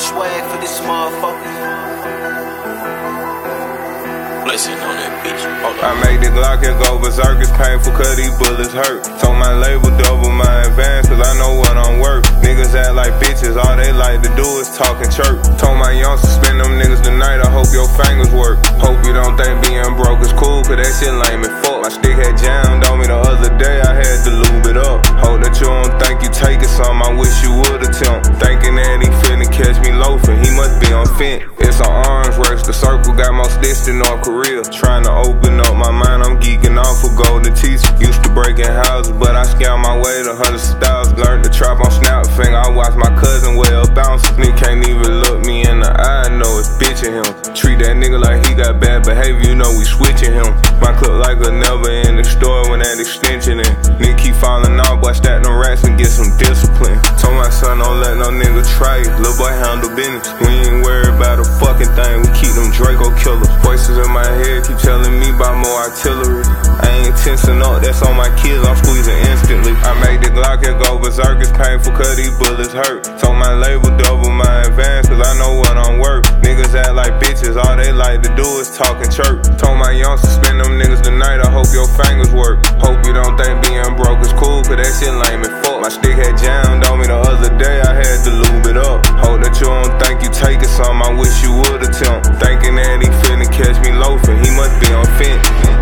swag for this motherfucker. Listen on that bitch. I made the Glock and go berserk, it's painful cause these bullets hurt. Told my label double my advance cause I know what I'm worth. Niggas act like bitches, all they like to do is talk and chirp. Told my young suspend them niggas tonight, I hope your fingers work. Hope you don't think being broke is cool cause that shit lame and fuck. My stick had jammed on me the other day, I had to lube it up. Hope that you don't think you taking some, I wish you would attempt. Thinking that he finna catch me loafing, he must be on fent. It's an arms race, the circle got more sticks than North Korea. Trying to open up my mind, I'm geeking off for golden teeth. Used to breaking houses, but I scammed my way to hundreds of thousands. Learned to trap on Snapfinger, I watch my cousin well bounce. Nigga can't even look me in the eye, I know it's bitching him. Treat that nigga like he got bad behavior, you know we switching him. My clip like a never in the store when that extension in. Nigga keep falling off, boy stack them rats and get some discipline. Told my son don't let no nigga try you, little boy handle business. We ain't worried about a fucking thing, we keep them Draco killers. Voices in my head keep telling me about more artillery. I ain't tensing up, that's on my kids, I'm squeezing instantly. I made the Glock and go berserk, it's painful cause these bullets hurt. Told my label double my advance cause I know what I'm worth. Niggas act like bitches, all they like to do is talk and chirp. Told my young suspend them niggas tonight, I hope your fingers work. Hope you don't think being broke is cool cause that shit lame and fuck. My stick had jammed on me the other day, I had to lube it up. Hope that you don't think you taking some, I wish you would attempt. Thinking that he finna catch me loafing, he must be on fent.